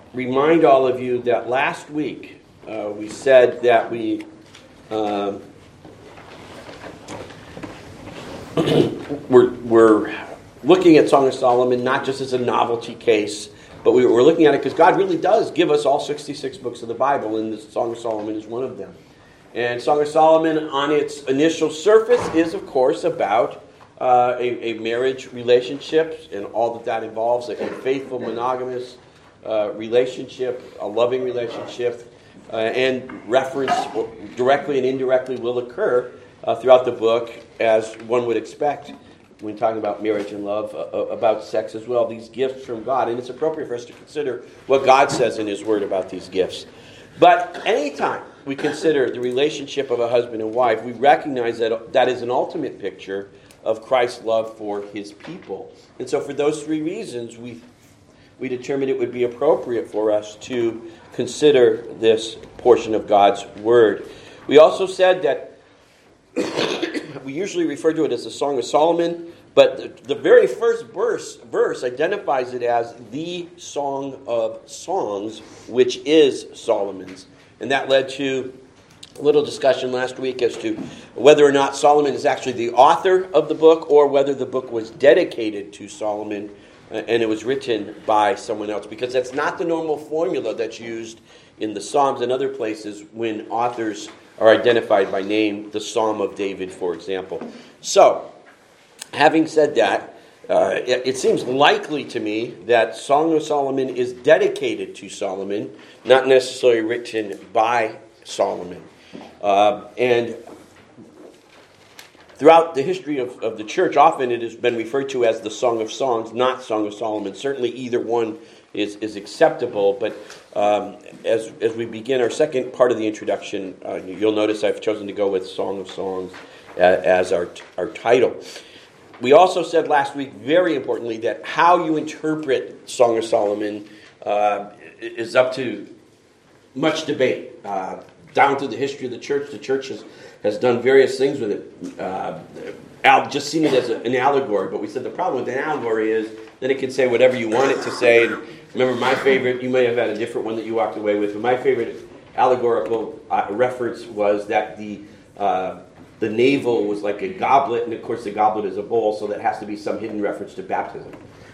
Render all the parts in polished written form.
remind all of you that last week we said that we're looking at Song of Solomon not just as a novelty case, but we're looking at it because God really does give us all 66 books of the Bible, and the Song of Solomon is one of them. And Song of Solomon, on its initial surface, is, of course, about a marriage relationship and all that involves, a faithful, monogamous relationship, a loving relationship, and reference directly and indirectly will occur throughout the book, as one would expect when talking about marriage and love, about sex as well, these gifts from God. And it's appropriate for us to consider what God says in His Word about these gifts. But anytime we consider the relationship of a husband and wife, we recognize that that is an ultimate picture of Christ's love for His people. And so for those three reasons, we determined it would be appropriate for us to consider this portion of God's Word. We also said that we usually refer to it as the Song of Solomon, but the very first verse identifies it as the Song of Songs, which is Solomon's. And that led to a little discussion last week as to whether or not Solomon is actually the author of the book, or whether the book was dedicated to Solomon and it was written by someone else, because that's not the normal formula that's used in the Psalms and other places when authors are identified by name, the Psalm of David, for example. So, having said that, it seems likely to me that Song of Solomon is dedicated to Solomon, not necessarily written by Solomon. And throughout the history of the church, often it has been referred to as the Song of Songs, not Song of Solomon. Certainly either one is acceptable, but as we begin our second part of the introduction, you'll notice I've chosen to go with Song of Songs as our title. We also said last week, very importantly, that how you interpret Song of Solomon is up to much debate. Down through the history of the church has done various things with it. Just seen it as an allegory, but we said the problem with an allegory is that it can say whatever you want it to say. And remember, my favorite, you may have had a different one that you walked away with, but my favorite allegorical reference was that the navel was like a goblet, and of course the goblet is a bowl, so that has to be some hidden reference to baptism.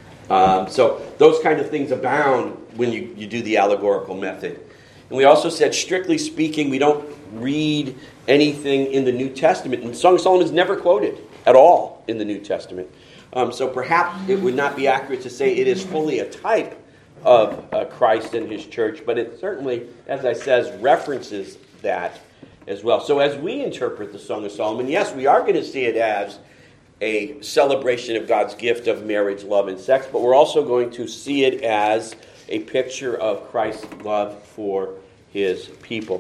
So those kind of things abound when you do the allegorical method. And we also said, strictly speaking, we don't read anything in the New Testament. And Song of Solomon is never quoted at all in the New Testament. So perhaps it would not be accurate to say it is fully a type of Christ and His church, but it certainly, as I said, references that as well. So as we interpret the Song of Solomon, yes, we are going to see it as a celebration of God's gift of marriage, love, and sex, but we're also going to see it as a picture of Christ's love for His people.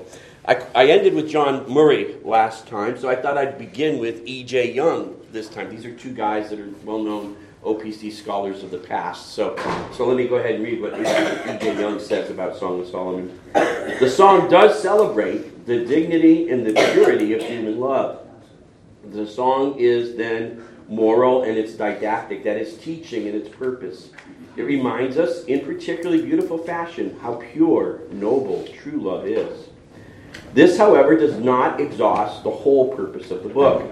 I ended with John Murray last time, so I thought I'd begin with E.J. Young this time. These are two guys that are well-known OPC scholars of the past. So let me go ahead and read what E.J. Young says about Song of Solomon. The song does celebrate the dignity and the purity of human love. The song is then moral and it's didactic, that is teaching in its purpose. It reminds us, in particularly beautiful fashion, how pure, noble, true love is. This, however, does not exhaust the whole purpose of the book.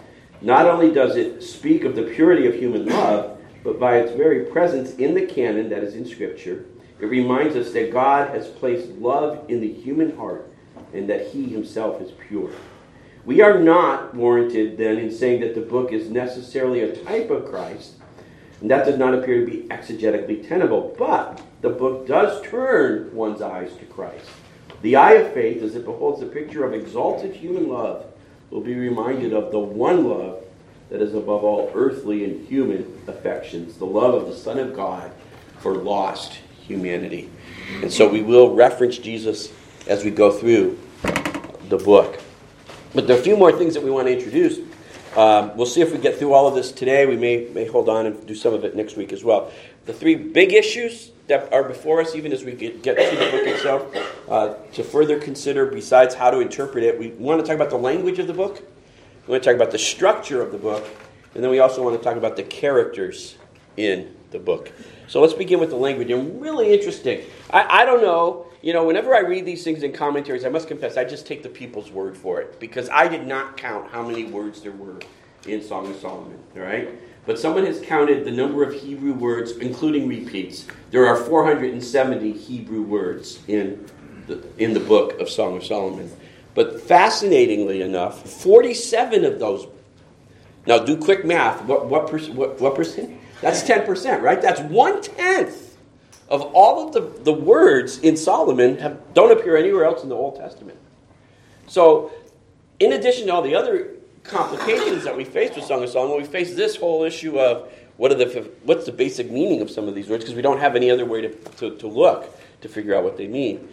Not only does it speak of the purity of human love, but by its very presence in the canon that is in Scripture, it reminds us that God has placed love in the human heart and that He Himself is pure. We are not warranted, then, in saying that the book is necessarily a type of Christ, and that does not appear to be exegetically tenable, but the book does turn one's eyes to Christ. The eye of faith, as it beholds a picture of exalted human love, will be reminded of the one love that is above all earthly and human affections, the love of the Son of God for lost humanity. And so we will reference Jesus as we go through the book. But there are a few more things that we want to introduce. We'll see if we get through all of this today. We may hold on and do some of it next week as well. The three big issues that are before us, even as we get to the book itself, to further consider, besides how to interpret it, we want to talk about the language of the book. We want to talk about the structure of the book. And then we also want to talk about the characters in the book. So let's begin with the language. And really interesting. I don't know, whenever I read these things in commentaries, I must confess, I just take the people's word for it. Because I did not count how many words there were in Song of Solomon. All right? But someone has counted the number of Hebrew words, including repeats. There are 470 Hebrew words in the book of Song of Solomon. But fascinatingly enough, 47 of those. Now do quick math. What percent? That's 10%, right? That's 1/10 of all of the words in Solomon don't appear anywhere else in the Old Testament. So, in addition to all the other complications that we face with Song of Solomon, we face this whole issue of what's the basic meaning of some of these words, because we don't have any other way to look to figure out what they mean.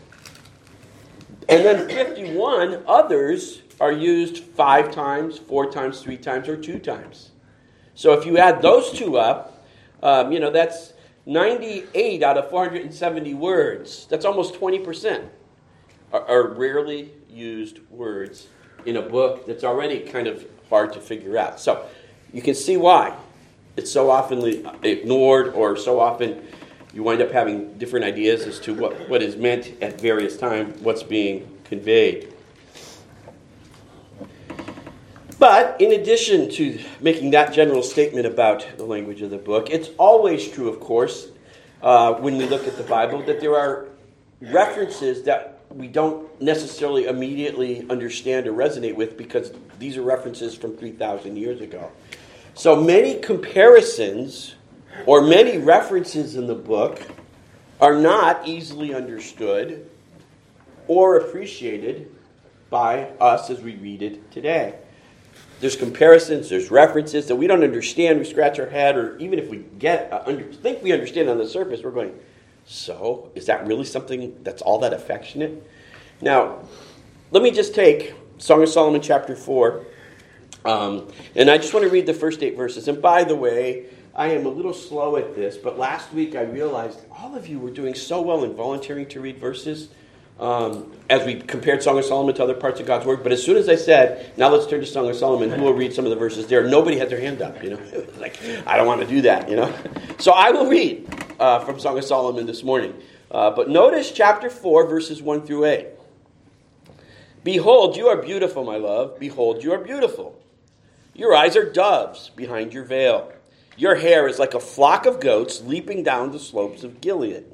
And then 51 others are used 5 times, 4 times, 3 times, or 2 times. So if you add those two up, that's 98 out of 470 words. That's almost 20% are rarely used words in a book that's already kind of hard to figure out. So you can see why it's so often ignored, or so often you wind up having different ideas as to what is meant at various times, what's being conveyed. But in addition to making that general statement about the language of the book, it's always true, of course, when we look at the Bible, that there are references that we don't necessarily immediately understand or resonate with, because these are references from 3,000 years ago. So many comparisons or many references in the book are not easily understood or appreciated by us as we read it today. There's comparisons, there's references that we don't understand, we scratch our head, or even if we think we understand on the surface, we're going, so, is that really something that's all that affectionate? Now, let me just take Song of Solomon chapter 4, and I just want to read the first 8 verses. And by the way, I am a little slow at this, but last week I realized all of you were doing so well in volunteering to read verses as we compared Song of Solomon to other parts of God's Word. But as soon as I said, now let's turn to Song of Solomon, who will read some of the verses there, nobody had their hand up. It was like, I don't want to do that, So I will read from Song of Solomon this morning. But notice chapter 4, verses 1 through 8. Behold, you are beautiful, my love. Behold, you are beautiful. Your eyes are doves behind your veil. Your hair is like a flock of goats leaping down the slopes of Gilead.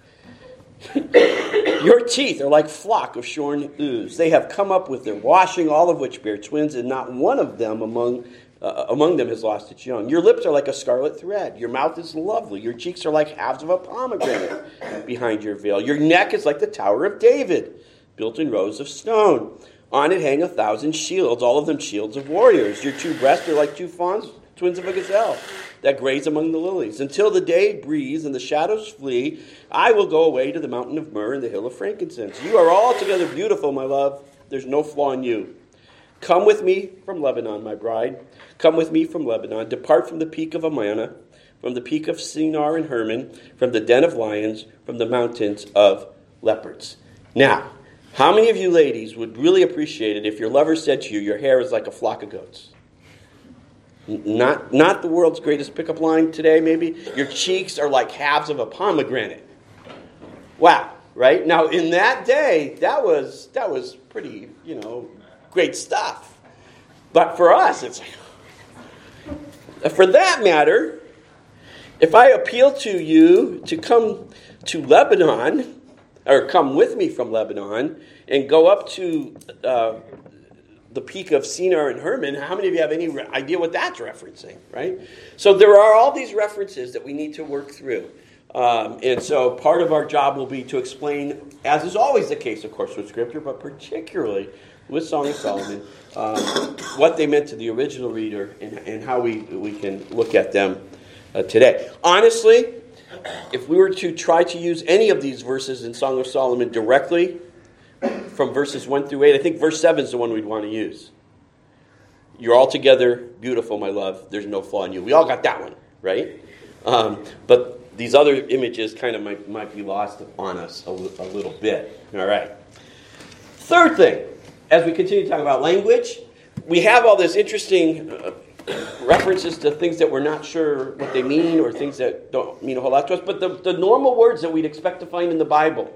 Your teeth are like flock of shorn ewes. They have come up with their washing, all of which bear twins, and not one of them among them has lost its young. Your lips are like a scarlet thread. Your mouth is lovely. Your cheeks are like halves of a pomegranate behind your veil. Your neck is like the Tower of David, built in rows of stone. On it hang 1,000 shields, all of them shields of warriors. Your 2 breasts are like 2 fawns, twins of a gazelle, that graze among the lilies. Until the day breathes and the shadows flee, I will go away to the mountain of myrrh and the hill of frankincense. You are altogether beautiful, my love. There's no flaw in you. Come with me from Lebanon, my bride. Come with me from Lebanon. Depart from the peak of Amana, from the peak of Sinar and Hermon, from the den of lions, from the mountains of leopards. Now, how many of you ladies would really appreciate it if your lover said to you, your hair is like a flock of goats? Not the world's greatest pickup line today, maybe. Your cheeks are like halves of a pomegranate. Wow, right? Now, in that day, that was pretty, great stuff. But for us, it's like, for that matter, if I appeal to you to come to Lebanon, or come with me from Lebanon, and go up to the peak of Sinar and Hermon, how many of you have any idea what that's referencing, right? So there are all these references that we need to work through. And so part of our job will be to explain, as is always the case, of course, with Scripture, but particularly with Song of Solomon, what they meant to the original reader and how we can look at them today. Honestly, if we were to try to use any of these verses in Song of Solomon directly, from verses 1 through 8, I think verse 7 is the one we'd want to use. You're altogether beautiful, my love. There's no flaw in you. We all got that one, right? But these other images kind of might be lost on us a little bit. All right. Third thing, as we continue to talk about language, we have all this interesting references to things that we're not sure what they mean or things that don't mean a whole lot to us. But the normal words that we'd expect to find in the Bible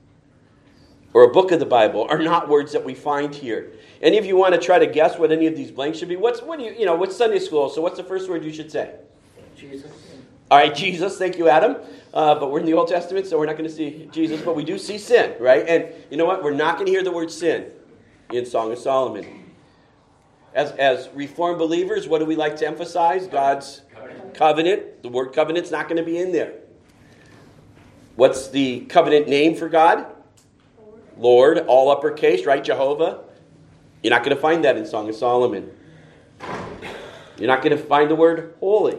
or a book of the Bible are not words that we find here. Any of you want to try to guess what any of these blanks should be? What's Sunday school? So what's the first word you should say? Jesus. All right, Jesus. Thank you, Adam. But we're in the Old Testament, so we're not going to see Jesus, but we do see sin, right? And you know what? We're not going to hear the word sin in Song of Solomon. As Reformed believers, what do we like to emphasize? God's covenant. The word covenant's not going to be in there. What's the covenant name for God? Lord, all uppercase, right? Jehovah. You're not going to find that in Song of Solomon. You're not going to find the word holy.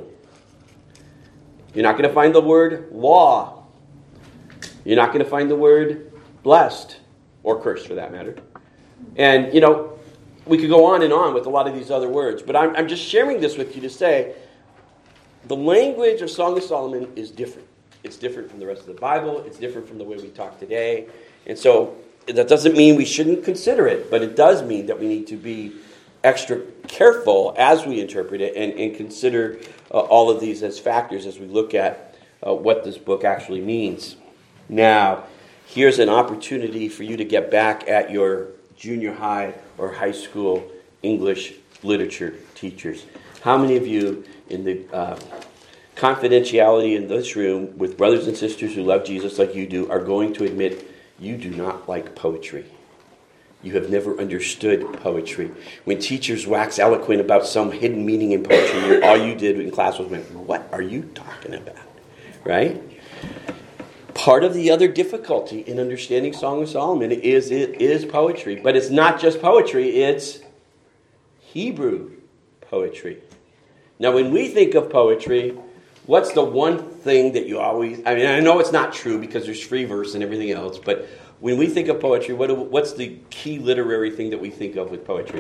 You're not going to find the word law. You're not going to find the word blessed, or cursed for that matter. And, we could go on and on with a lot of these other words, but I'm just sharing this with you to say the language of Song of Solomon is different. It's different from the rest of the Bible. It's different from the way we talk today. And so that doesn't mean we shouldn't consider it, but it does mean that we need to be extra careful as we interpret it and consider all of these as factors as we look at what this book actually means. Now, here's an opportunity for you to get back at your junior high or high school English literature teachers. How many of you in the confidentiality in this room with brothers and sisters who love Jesus like you do are going to admit you do not like poetry? You have never understood poetry. When teachers wax eloquent about some hidden meaning in poetry, all you did in class was went, what are you talking about? Right? Part of the other difficulty in understanding Song of Solomon is it is poetry. But it's not just poetry, it's Hebrew poetry. Now, when we think of poetry, what's the one thing that you always... I know it's not true because there's free verse and everything else, but when we think of poetry, what's the key literary thing that we think of with poetry?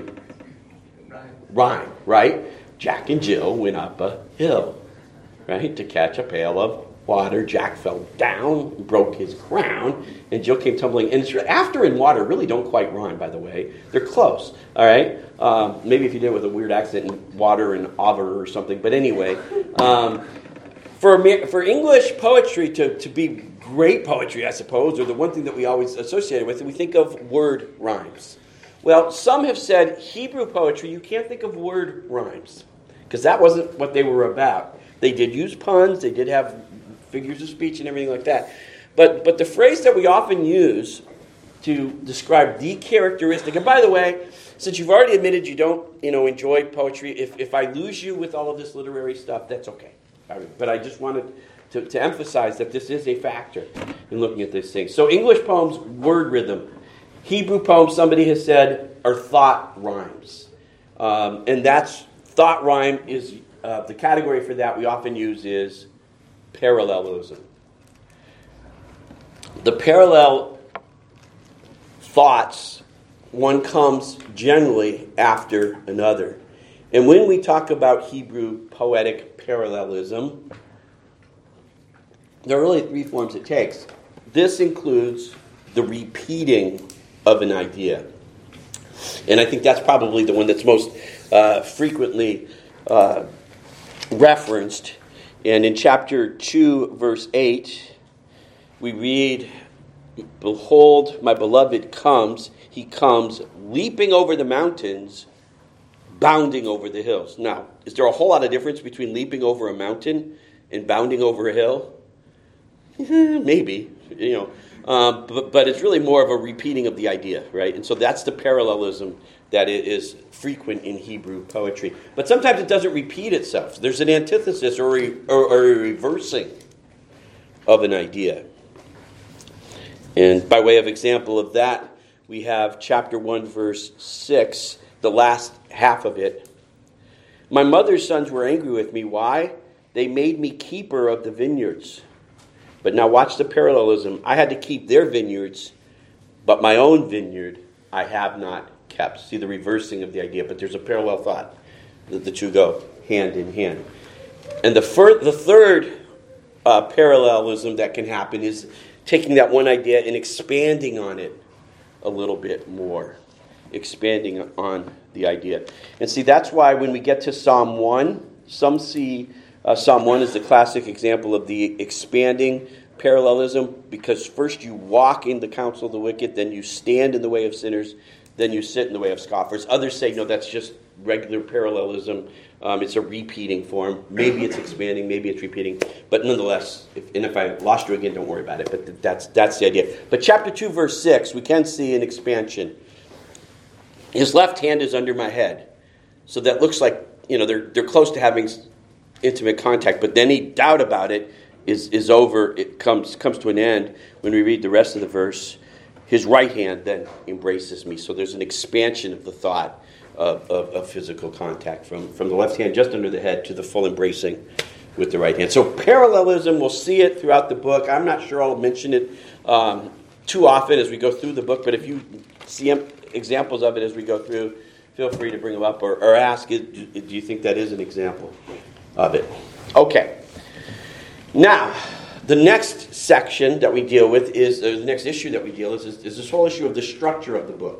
Rhyme, right? Jack and Jill went up a hill, right, to catch a pail of water. Jack fell down, broke his crown, and Jill came tumbling. And after and water really don't quite rhyme, by the way. They're close, all right? Maybe if you did it with a weird accent in water and over or something. But anyway, for English poetry to be great poetry, I suppose, or the one thing that we always associate it with, we think of word rhymes. Well, some have said Hebrew poetry, you can't think of word rhymes, because that wasn't what they were about. They did use puns, they did have figures of speech and everything like that. But the phrase that we often use to describe the characteristic, and by the way, since you've already admitted you don't enjoy poetry, if I lose you with all of this literary stuff, that's okay. But I just wanted to emphasize that this is a factor in looking at this thing. So English poems, word rhythm. Hebrew poems, somebody has said, are thought rhymes. And that's, thought rhyme is, the category for that we often use is parallelism. The parallel thoughts, one comes generally after another. And when we talk about Hebrew poetic parallelism, there are really three forms it takes. This includes the repeating of an idea. And I think that's probably the one that's most frequently referenced. And in chapter 2, verse 8, we read, "Behold, my beloved comes. He comes leaping over the mountains, bounding over the hills." Now, is there a whole lot of difference between leaping over a mountain and bounding over a hill? Maybe, but it's really more of a repeating of the idea, right? And so that's the parallelism that is frequent in Hebrew poetry. But sometimes it doesn't repeat itself. There's an antithesis or a reversing of an idea. And by way of example of that, we have chapter 1, verse 6, the last half of it. "My mother's sons were angry with me. Why? They made me keeper of the vineyards." But now watch the parallelism. "I had to keep their vineyards, but my own vineyard I have not kept." See the reversing of the idea, but there's a parallel thought that the two go hand in hand. And the third parallelism that can happen is taking that one idea and expanding on it a little bit more. expanding on the idea. And see, that's why when we get to Psalm 1, some see Psalm 1 is the classic example of the expanding parallelism, because first you walk in the counsel of the wicked, then you stand in the way of sinners, then you sit in the way of scoffers. Others say, no, that's just regular parallelism. It's a repeating form. Maybe it's expanding, maybe it's repeating. But nonetheless, if I lost you again, don't worry about it. But that's the idea. But chapter 2, verse 6, we can see an expansion. His left hand is under my head. So that looks like, they're close to having intimate contact. But any doubt about it is over. It comes to an end when we read the rest of the verse. His right hand then embraces me. So there's an expansion of the thought of physical contact from the left hand just under the head to the full embracing with the right hand. So parallelism, we'll see it throughout the book. I'm not sure I'll mention it too often as we go through the book, but if you see examples of it as we go through, feel free to bring them up or ask, do you think that is an example of it? Okay. Now, the next section that we deal with is, the next issue that we deal with is this whole issue of the structure of the book.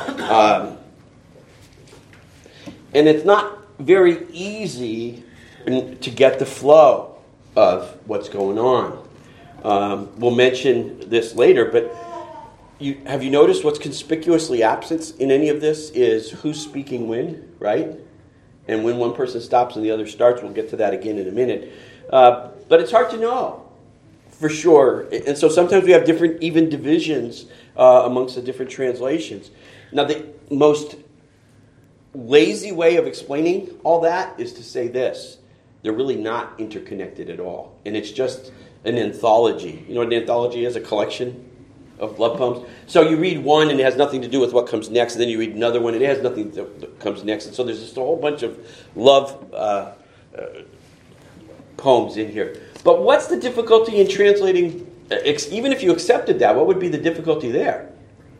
And it's not very easy to get the flow of what's going on. We'll mention this later, but have you noticed what's conspicuously absent in any of this is who's speaking when, right? And when one person stops and the other starts. We'll get to that again in a minute. But it's hard to know for sure. And so sometimes we have different even divisions amongst the different translations. Now, the most lazy way of explaining all that is to say this: they're really not interconnected at all, and it's just an anthology. You know what an anthology is? A collection of love poems. So you read one and it has nothing to do with what comes next, and then you read another one and it has nothing that comes next, and so there's just a whole bunch of love poems in here. But what's the difficulty in translating? Even if you accepted that, what would be the difficulty there?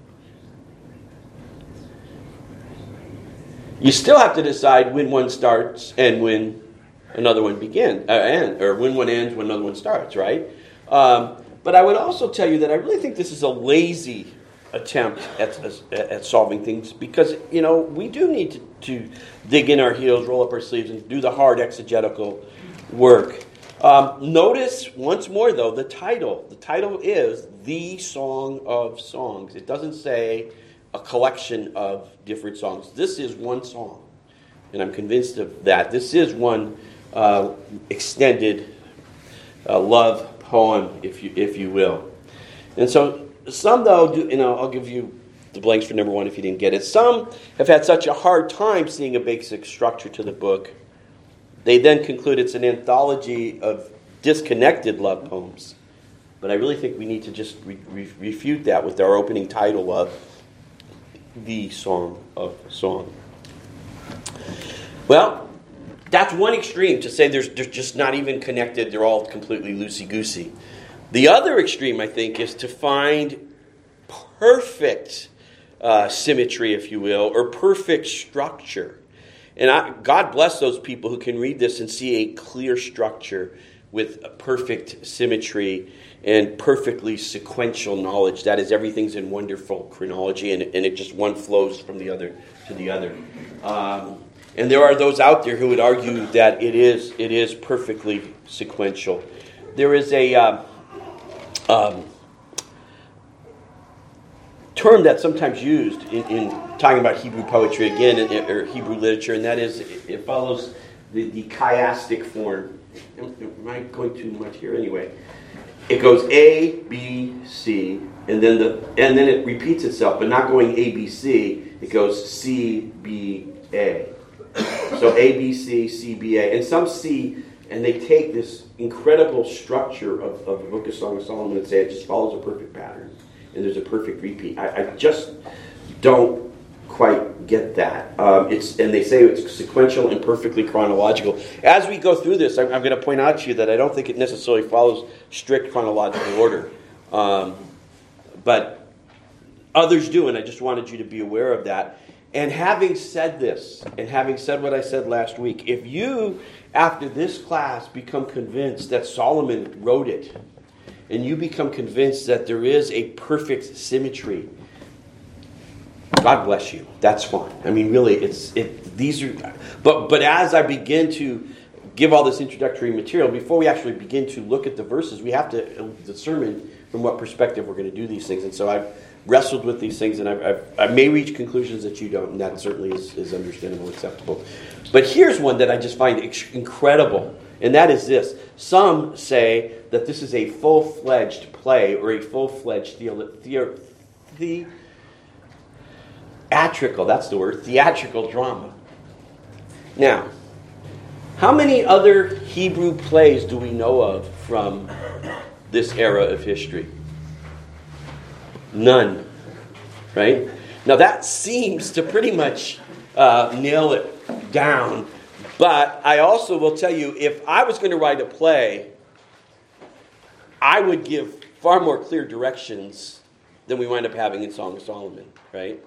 You still have to decide when one starts and when another one begins, or when one ends, when another one starts, right? But I would also tell you that I really think this is a lazy attempt at solving things, because, we do need to dig in our heels, roll up our sleeves, and do the hard exegetical work. Notice once more, though, the title. The title is The Song of Songs. It doesn't say a collection of different songs. This is one song, and I'm convinced of that. This is one extended love poem, if you will. And so some, though, I'll give you the blanks for number one if you didn't get it. Some have had such a hard time seeing a basic structure to the book, they then conclude it's an anthology of disconnected love poems. But I really think we need to just refute that with our opening title of The Song of Song. Well, that's one extreme, to say they're just not even connected. They're all completely loosey-goosey. The other extreme, I think, is to find perfect symmetry, if you will, or perfect structure. And God bless those people who can read this and see a clear structure with a perfect symmetry and perfectly sequential knowledge. That is, everything's in wonderful chronology, and it just one flows from the other to the other. And there are those out there who would argue that it is perfectly sequential. There is a term that's sometimes used in talking about Hebrew poetry again, or Hebrew literature, and that is it follows the chiastic form. Am I going too much here? Anyway, it goes A, B, C, and then it repeats itself, but not going A, B, C. It goes C, B, A. So A, B, C, C, B, A, and some C, and they take this incredible structure of the Book of Song of Solomon and say it just follows a perfect pattern, and there's a perfect repeat. I just don't quite get that. And they say it's sequential and perfectly chronological. As we go through this, I'm going to point out to you that I don't think it necessarily follows strict chronological order. But others do, and I just wanted you to be aware of that. And having said this, and having said what I said last week, if you, after this class, become convinced that Solomon wrote it, and you become convinced that there is a perfect symmetry, God bless you. That's fine. I mean, really, these are. But as I begin to give all this introductory material, before we actually begin to look at the verses, we have to determine from what perspective we're going to do these things. And so I've wrestled with these things, and I may reach conclusions that you don't, and that certainly is understandable, acceptable. But here's one that I just find incredible, and that is this. Some say that this is a full-fledged play or a full-fledged theatrical drama. Now, how many other Hebrew plays do we know of from this era of history? None. Right? Now that seems to pretty much nail it down. But I also will tell you, if I was going to write a play, I would give far more clear directions than we wind up having in Song of Solomon. Right?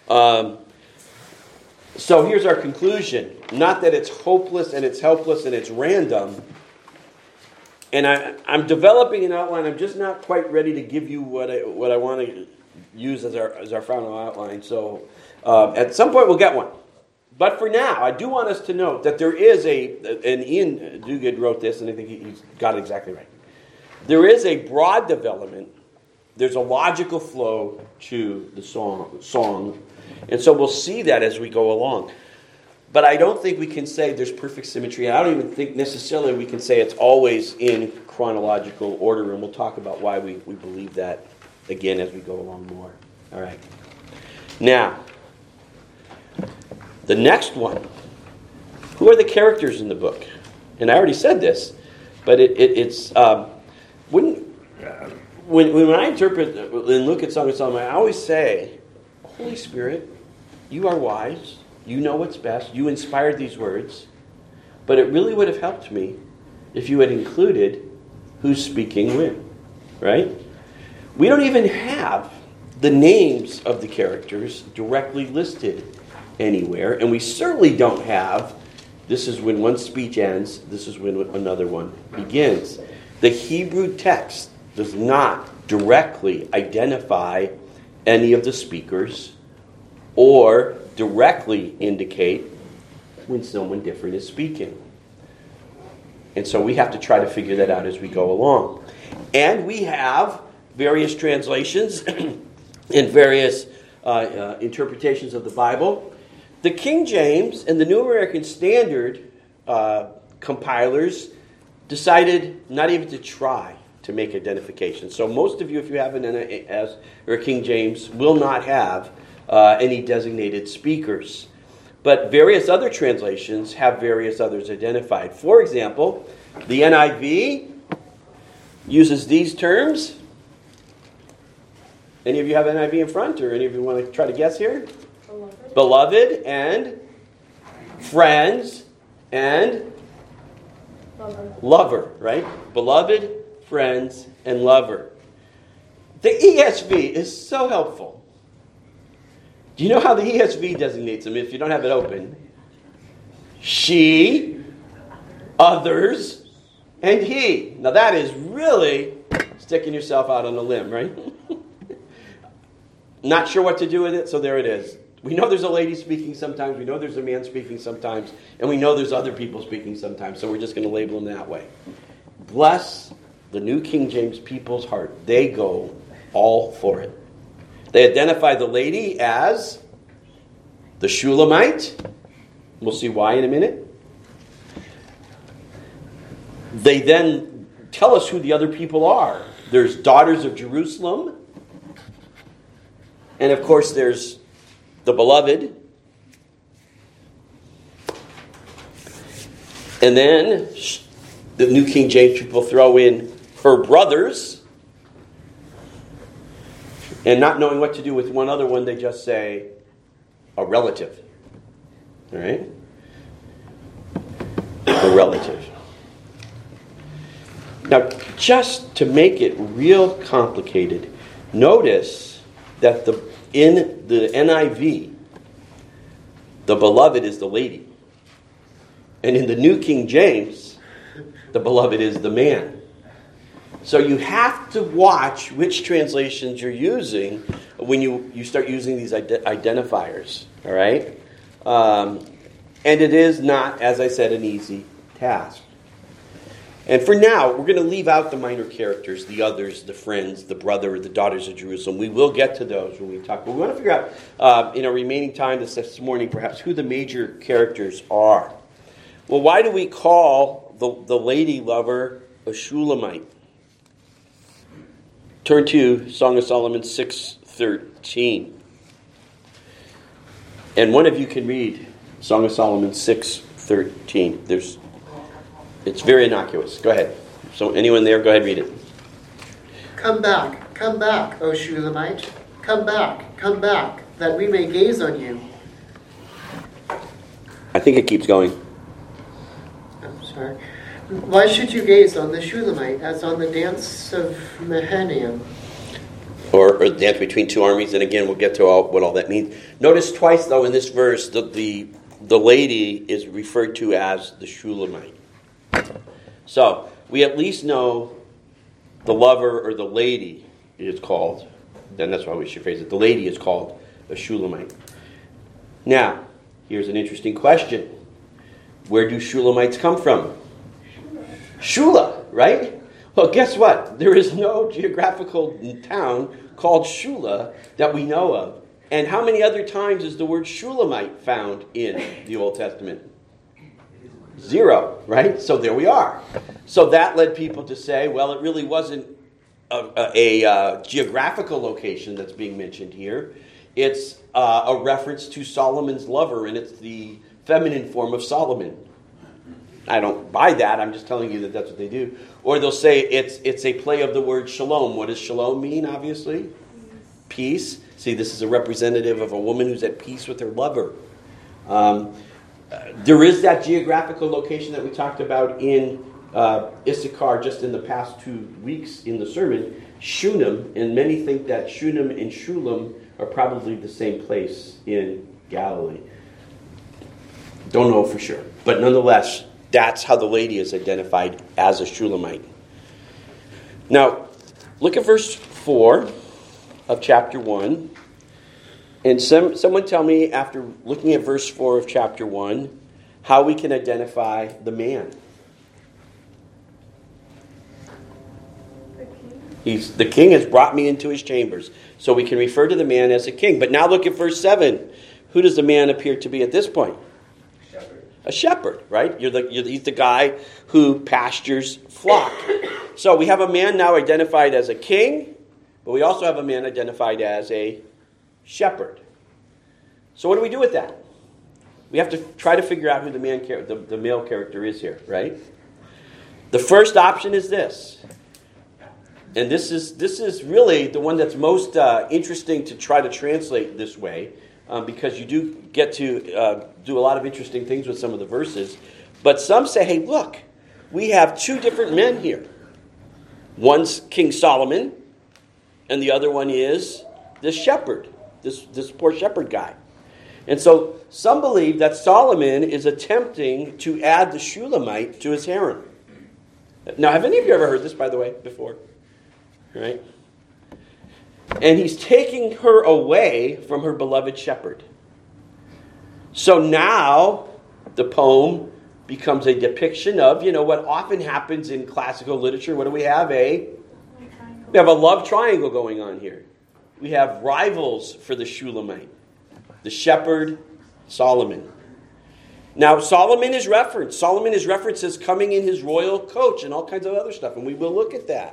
So here's our conclusion. Not that it's hopeless and it's helpless and it's random. And I'm developing an outline. I'm just not quite ready to give you what I want to use as our final outline. So at some point we'll get one. But for now, I do want us to note that there is and Ian Duguid wrote this, and I think he's got it exactly right. There is a broad development. There's a logical flow to the song. And so we'll see that as we go along. But I don't think we can say there's perfect symmetry. I don't even think necessarily we can say it's always in chronological order. And we'll talk about why we believe that again as we go along more. All right. Now, the next one. Who are the characters in the book? And I already said this, but it's when I interpret and look at Song of Solomon, I always say, Holy Spirit, you are wise. You know what's best. You inspired these words. But it really would have helped me if you had included who's speaking when. Right? We don't even have the names of the characters directly listed anywhere. And we certainly don't have, this is when one speech ends, this is when another one begins. The Hebrew text does not directly identify any of the speakers or directly indicate when someone different is speaking. And so we have to try to figure that out as we go along. And we have various translations and various interpretations of the Bible. The King James and the New American Standard compilers decided not even to try to make identification. So most of you, if you have an NAS or a King James, will not have any designated speakers. But various other translations have various others identified. For example, the NIV uses these terms. Any of you have NIV in front, or any of you want to try to guess here? Beloved and friends and lover, right? Beloved, friends, and lover. The ESV is so helpful. Do you know how the ESV designates them if you don't have it open? She, others, and he. Now that is really sticking yourself out on a limb, right? Not sure what to do with it, so there it is. We know there's a lady speaking sometimes, we know there's a man speaking sometimes, and we know there's other people speaking sometimes, so we're just going to label them that way. Bless the New King James people's heart. They go all for it. They identify the lady as the Shulamite. We'll see why in a minute. They then tell us who the other people are. There's daughters of Jerusalem. And of course there's the beloved. And then the New King James people throw in her brothers. And not knowing what to do with one other one, they just say a relative. All right? A relative. Now, just to make it real complicated, notice that in the NIV, the beloved is the lady. And in the New King James, the beloved is the man. So you have to watch which translations you're using when you start using these identifiers, all right? And it is not, as I said, an easy task. And for now, we're going to leave out the minor characters, the others, the friends, the brother, the daughters of Jerusalem. We will get to those when we talk. But we want to figure out, in our remaining time this morning, perhaps, who the major characters are. Well, why do we call the lady lover a Shulamite? Turn to Song of Solomon 6:13. And one of you can read Song of Solomon 6:13. It's very innocuous. Go ahead. So anyone there, go ahead, read it. Come back, O Shulamite. Come back, that we may gaze on you. I think it keeps going. I'm sorry. Why should you gaze on the Shulamite as on the dance of Mahanaim? Or the dance between two armies, and again, we'll get to what all that means. Notice twice, though, in this verse, that the lady is referred to as the Shulamite. So, we at least know the lover or the lady is called, then that's why we should phrase it, the lady is called a Shulamite. Now, here's an interesting question. Where do Shulamites come from? Shula, right? Well, guess what? There is no geographical town called Shula that we know of. And how many other times is the word Shulamite found in the Old Testament? 0, right? So there we are. So that led people to say, well, it really wasn't a geographical location that's being mentioned here. It's a reference to Solomon's lover, and it's the feminine form of Solomon. I don't buy that. I'm just telling you that that's what they do. Or they'll say it's a play of the word shalom. What does shalom mean, obviously? Peace. See, this is a representative of a woman who's at peace with her lover. There is that geographical location that we talked about in Issachar just in the past 2 weeks in the sermon, Shunem, and many think that Shunem and Shulam are probably the same place in Galilee. Don't know for sure. But nonetheless, that's how the lady is identified as a Shulamite. Now, look at verse 4 of chapter 1. And someone tell me, after looking at verse 4 of chapter 1, how we can identify the man. The king has brought me into his chambers. So we can refer to the man as a king. But now look at verse 7. Who does the man appear to be at this point? A shepherd, right? He's the guy who pastures flock. So we have a man now identified as a king, but we also have a man identified as a shepherd. So what do we do with that? We have to try to figure out who the male character is here, right? The first option is this. And this is really the one that's most interesting to try to translate this way, because you do get to do a lot of interesting things with some of the verses. But some say, hey, look, we have 2 different men here. One's King Solomon, and the other one is this shepherd, this poor shepherd guy. And so some believe that Solomon is attempting to add the Shulamite to his harem. Now, have any of you ever heard this, by the way, before? Right? And he's taking her away from her beloved shepherd. So now the poem becomes a depiction of, what often happens in classical literature. What do we have? We have a love triangle going on here. We have rivals for the Shulamite. The shepherd, Solomon. Now, Solomon is referenced. Solomon is referenced as coming in his royal coach and all kinds of other stuff, and we will look at that.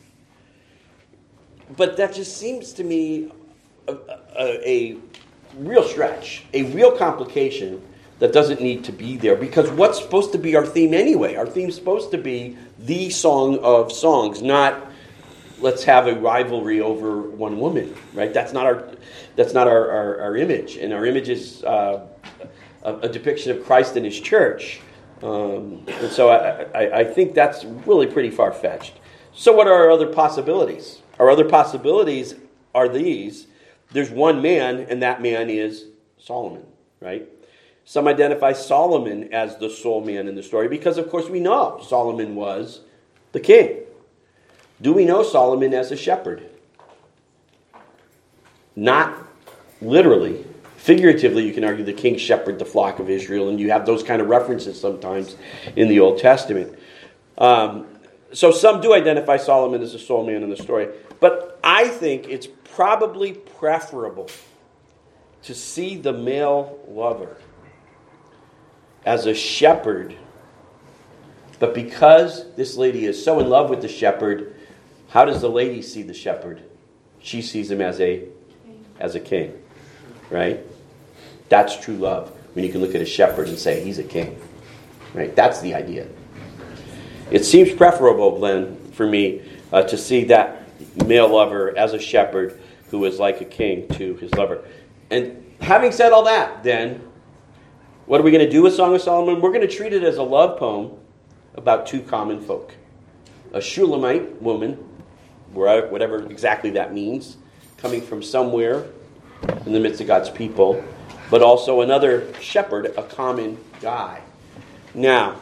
But that just seems to me a real stretch, a real complication that doesn't need to be there. Because what's supposed to be our theme anyway? Our theme's supposed to be the Song of Songs, not let's have a rivalry over one woman, right? That's not our image. And our image is a depiction of Christ and his church. And so I think that's really pretty far-fetched. So what are our other possibilities? Our other possibilities are these. There's one man, and that man is Solomon, right? Some identify Solomon as the sole man in the story because, of course, we know Solomon was the king. Do we know Solomon as a shepherd? not literally. Figuratively, you can argue the king shepherded the flock of Israel, and you have those kind of references sometimes in the Old Testament. So some do identify Solomon as the sole man in the story. But I think it's probably preferable to see the male lover as a shepherd. But because this lady is so in love with the shepherd, how does the lady see the shepherd? She sees him as a king, right? That's true love. When you can look at a shepherd and say, he's a king, right? That's the idea. It seems preferable, then, for me, to see that male lover as a shepherd who is like a king to his lover. And having said all that, then, what are we going to do with Song of Solomon? We're going to treat it as a love poem about two common folk. A Shulamite woman, whatever exactly that means, coming from somewhere in the midst of God's people, but also another shepherd, a common guy. Now,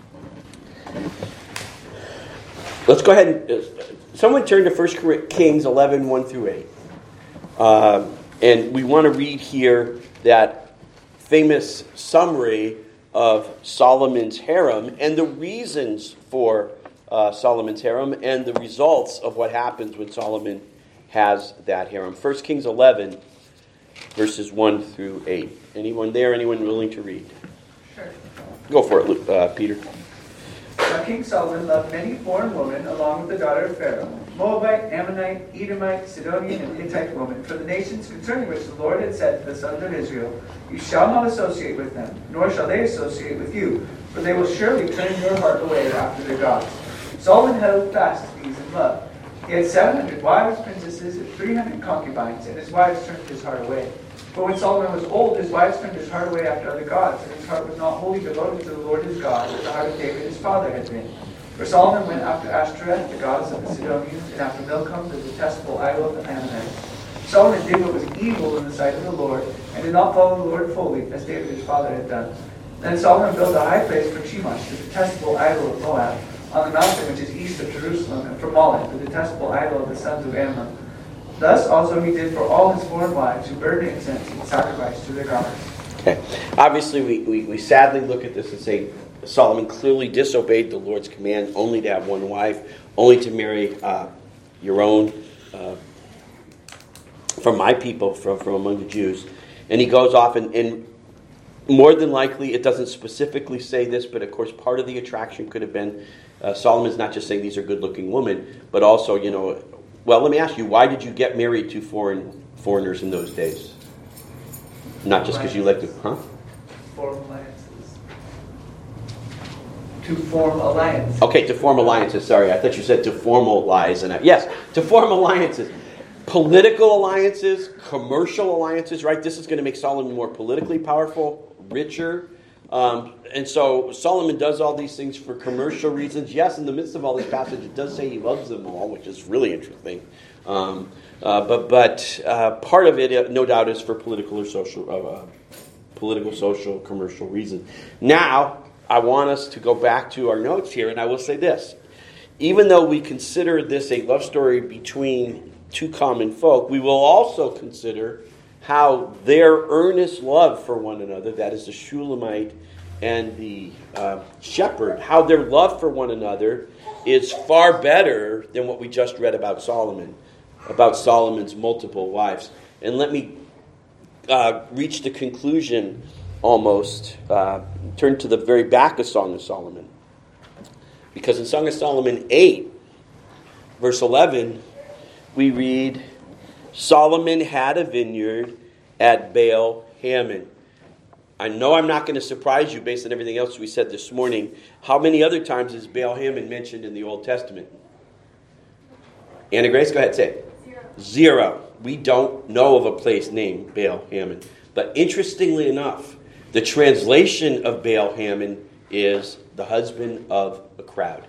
let's go ahead and someone turn to 1 Kings 11, 1 through 8. And we want to read here that famous summary of Solomon's harem and the reasons for Solomon's harem and the results of what happens when Solomon has that harem. 1 Kings 11, verses 1 through 8. Anyone there? Anyone willing to read? Sure. Go for it, Peter. Now King Solomon loved many foreign women along with the daughter of Pharaoh, Moabite, Ammonite, Edomite, Sidonian, and Hittite women, for the nations concerning which the Lord had said to the sons of Israel, you shall not associate with them, nor shall they associate with you, for they will surely turn your heart away after their gods. Solomon held fast to these in love. He had 700 wives, princesses, and 300 concubines, and his wives turned his heart away. But when Solomon was old, his wives turned his heart away after other gods, and his heart was not wholly devoted to the Lord his God, as the heart of David his father had been. For Solomon went after Ashtoreth, the goddess of the Sidonians, and after Milcom, the detestable idol of the Ammonites. Solomon did what was evil in the sight of the Lord, and did not follow the Lord fully, as David his father had done. Then Solomon built a high place for Chemosh, the detestable idol of Moab, on the mountain which is east of Jerusalem, and for Molech, the detestable idol of the sons of Ammon. Thus also he did for all his foreign wives who burned incense and sacrificed to their gods. Okay. Obviously, we sadly look at this and say Solomon clearly disobeyed the Lord's command only to have one wife, only to marry your own, from my people, from among the Jews. And he goes off and more than likely, it doesn't specifically say this, but of course part of the attraction could have been Solomon's not just saying these are good-looking women, but also, well, let me ask you, why did you get married to foreigners in those days? Not just because you like to, Form alliances. To form alliances. Okay, to form alliances. Sorry, I thought you said to formalize. Yes, to form alliances. Political alliances, commercial alliances, right? This is going to make Solomon more politically powerful, richer. And so Solomon does all these things for commercial reasons. Yes, in the midst of all this passage, it does say he loves them all, which is really interesting. But part of it, no doubt, is for political, social, commercial reasons. Now, I want us to go back to our notes here, and I will say this. Even though we consider this a love story between two common folk, we will also consider how their earnest love for one another, that is the Shulamite and the shepherd, how their love for one another is far better than what we just read about Solomon, about Solomon's multiple wives. And let me reach the conclusion almost, turn to the very back of Song of Solomon. Because in Song of Solomon 8, verse 11, we read, Solomon had a vineyard at Baal Hamon. I know I'm not going to surprise you based on everything else we said this morning. How many other times is Baal Hamon mentioned in the Old Testament? Anna Grace, go ahead, say it. Zero. We don't know of a place named Baal Hamon. But interestingly enough, the translation of Baal Hamon is the husband of a crowd.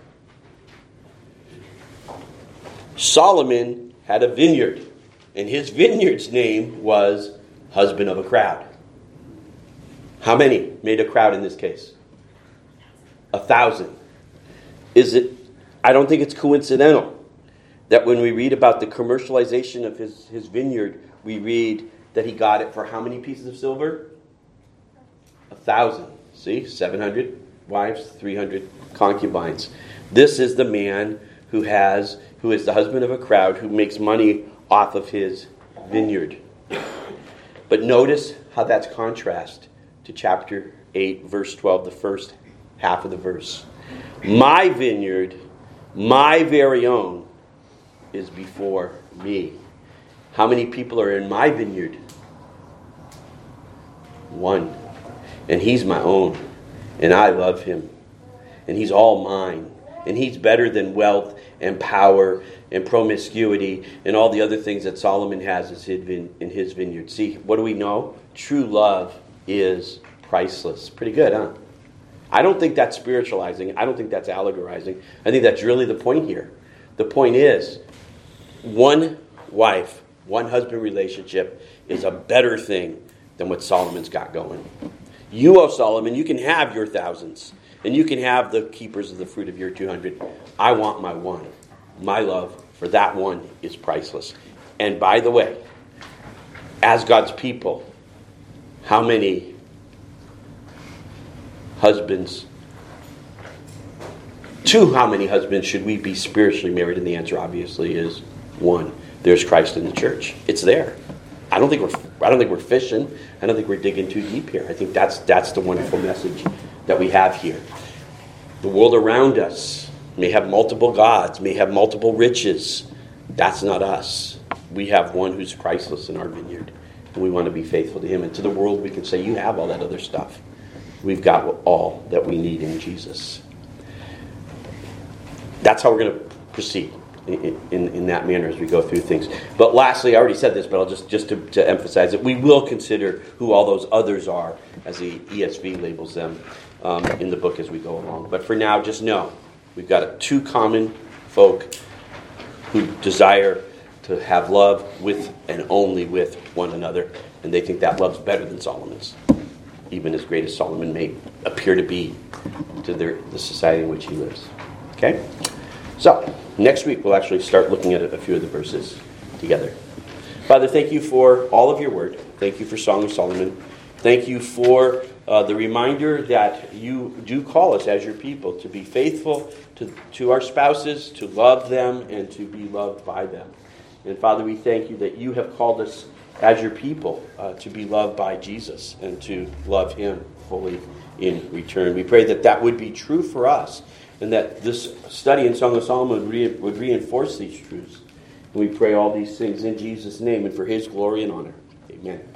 Solomon had a vineyard, and his vineyard's name was husband of a crowd. How many made a crowd in this case? 1,000. I don't think it's coincidental that when we read about the commercialization of his vineyard, we read that he got it for how many pieces of silver? 1,000. See? 700 wives, 300 concubines. This is the man who is the husband of a crowd who makes money off of his vineyard. But notice how that's contrast to chapter 8, verse 12, the first half of the verse. My vineyard, my very own, is before me. How many people are in my vineyard? One. And he's my own. And I love him. And he's all mine. And he's better than wealth and power and promiscuity and all the other things that Solomon has in his vineyard. See, what do we know? True love is priceless. Pretty good, huh? I don't think that's spiritualizing. I don't think that's allegorizing. I think that's really the point here. The point is, one wife, one husband relationship is a better thing than what Solomon's got going. You, O Solomon, you can have your thousands, and you can have the keepers of the fruit of your 200. I want my one. My love for that one is priceless. And by the way, as God's people, how many husbands, to how many husbands should we be spiritually married? And the answer obviously is one. There's Christ in the church. It's there. I don't think we're fishing. I don't think we're digging too deep here. I think that's the wonderful message that we have here. The world around us may have multiple gods, may have multiple riches. That's not us. We have one who's priceless in our vineyard, and we want to be faithful to him. And to the world, we can say, you have all that other stuff. We've got all that we need in Jesus. That's how we're going to proceed in that manner as we go through things. But lastly, I already said this, but I'll just to emphasize it, we will consider who all those others are, as the ESV labels them, in the book as we go along. But for now, just know, we've got two common folk who desire to have love with and only with one another, and they think that love's better than Solomon's, even as great as Solomon may appear to be to the society in which he lives. Okay? So, next week we'll actually start looking at a few of the verses together. Father, thank you for all of your word. Thank you for Song of Solomon. Thank you for the reminder that you do call us as your people to be faithful to our spouses, to love them, and to be loved by them. And Father, we thank you that you have called us as your people to be loved by Jesus and to love him fully in return. We pray that that would be true for us, and that this study in Song of Solomon would reinforce these truths. And we pray all these things in Jesus' name and for his glory and honor. Amen.